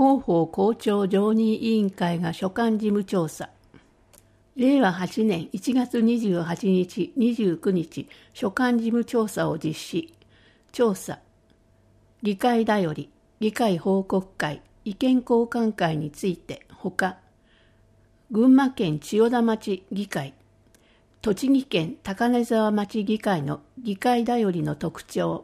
広報校長常任委員会が所管事務調査。令和8年1月28日、29日、所管事務調査を実施。調査。議会だより、議会報告会、意見交換会について、ほか、群馬県千代田町議会、栃木県高根沢町議会の議会だよりの特徴、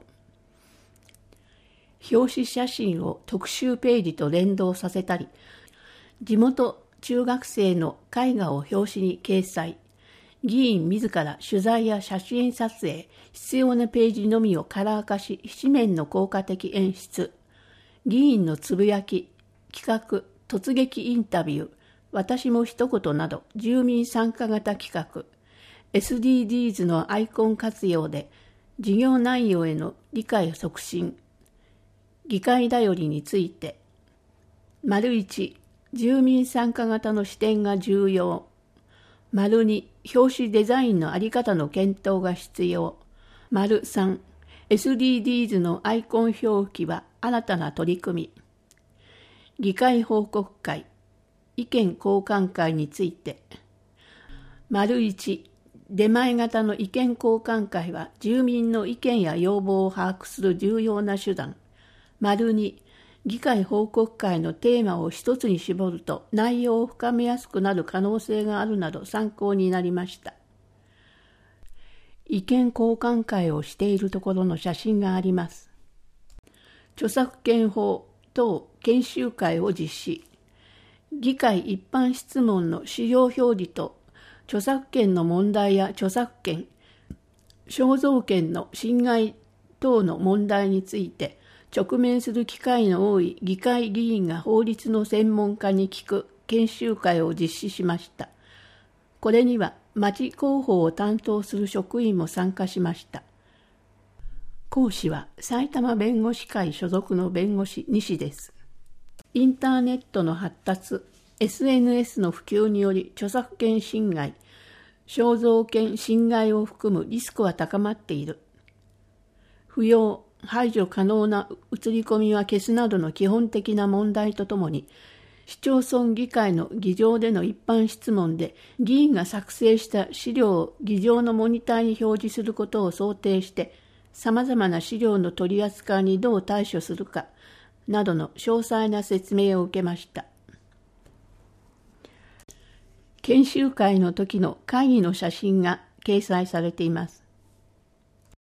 表紙写真を特集ページと連動させたり、地元中学生の絵画を表紙に掲載、議員自ら取材や写真撮影、必要なページのみをカラー化し、紙面の効果的演出、議員のつぶやき、企画、突撃インタビュー、私も一言など住民参加型企画、SDGs のアイコン活用で事業内容への理解促進、議会だよりについて、1、住民参加型の視点が重要。2、表紙デザインのあり方の検討が必要。3、SDGs のアイコン表記は新たな取り組み。議会報告会、意見交換会について。1、出前型の意見交換会は住民の意見や要望を把握する重要な手段。2、議会報告会のテーマを一つに絞ると内容を深めやすくなる可能性があるなど参考になりました。意見交換会をしているところの写真があります。著作権法等研修会を実施。議会一般質問の資料表示と著作権の問題や著作権、肖像権の侵害等の問題について直面する機会の多い議会議員が法律の専門家に聞く研修会を実施しました。これには町広報を担当する職員も参加しました。講師は埼玉弁護士会所属の弁護士西です。インターネットの発達、SNS の普及により著作権侵害、肖像権侵害を含むリスクは高まっている。不要、排除可能な映り込みは消すなどの基本的な問題とともに、市町村議会の議場での一般質問で議員が作成した資料を議場のモニターに表示することを想定して、さまざまな資料の取り扱いにどう対処するかなどの詳細な説明を受けました。研修会の時の会議の写真が掲載されています。